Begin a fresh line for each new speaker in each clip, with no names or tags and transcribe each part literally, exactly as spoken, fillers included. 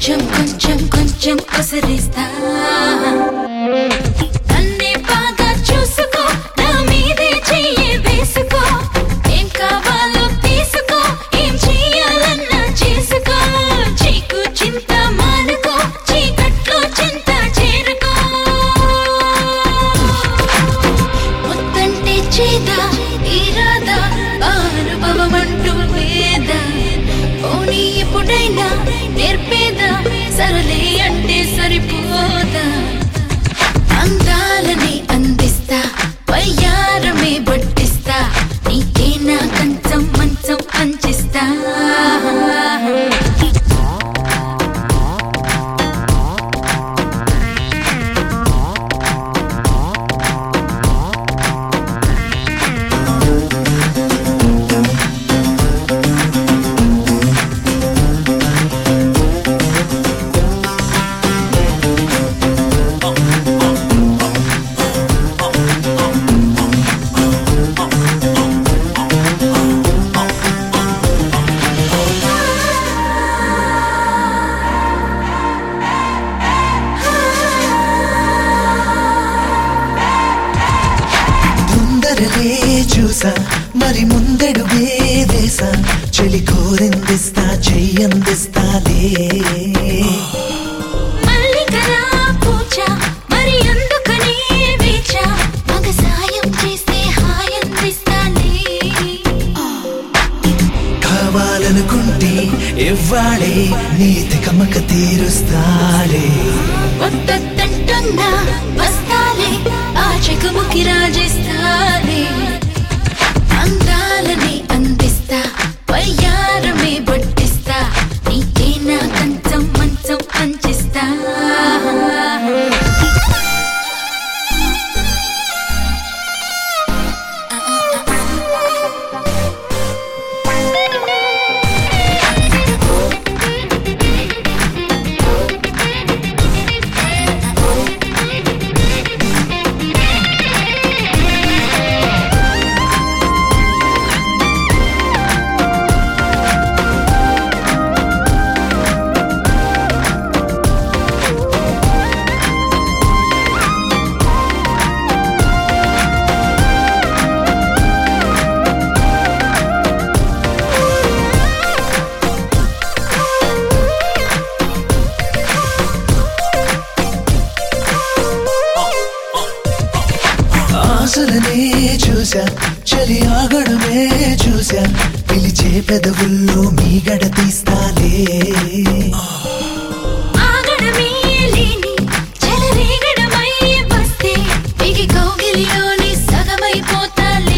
కొంచెం కొంచెం కొంచెం కొసరిస్తా నన్నే బాగా చూసుకో నా మీదే చెయ్యి వేసుకో ఏం కావాలో తీసుకో ఏం చెయ్యాలన్నా చేసుకో చీకు చింత మానుకో చీకట్లో చింత చేరుకో ముత్తంటే చేదా ఇరాదా అనుభవం అంటూ లేదా పోనీ ఎప్పుడైనా నేర్పేదా సరలే అంటే సరిపోదా అందాలని అందిస్తా వయ్యారమే బట్టిస్తా నీకే నా కంచం మంచం పంచిస్తా
చూసా మరి ముందడుగే వేసా చెలి కోరిందిస్తా చెయ్యందిస్తాలే
మల్లికలా పూచ మరి అందుకనే వేచా మగ సాయం చేస్తే హాయందిస్తాలే
కావాలనుకుంటే ఇవ్వాలే నీతి కమక తీరుస్తాలే
వద్దంటున్నా వస్తాలే ఆ చెకుముకి రాజేస్తాలే అందాలని అందిస్తా వయ్యారమే బట్టిస్తా నీకే నా కంచం మంచం పంచిస్తా
ఆశలనే చూసా చలి ఆగడమే చూసా పిలిచే పెదవుల్లో మీ గడ తీస్తాలే
ఆగడమే లేని చెలరేగడమై వస్తే బిగి కౌగిలిలోని సగమైపోతాలే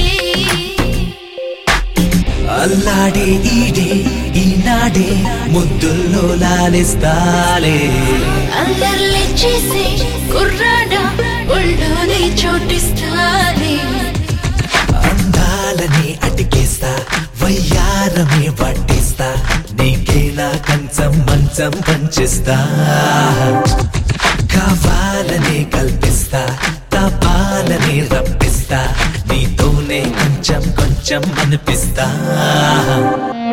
అల్లాడే ఈడే ఈనాడే ముద్దుల్లో లాలిస్తాలే
అల్లర్లే చేసే కుర్రాడా ఒళ్ళోనే చోటిస్తాలే
అందాలని అటికేస్తా వయ్యారమే పట్టిస్తా నీకే నా కంచం మంచం పంచిస్తా కావాలనే కల్పిస్తా తపాలనే రప్పిస్తా నీతోనే కొంచెం కొంచెం అనిపిస్తా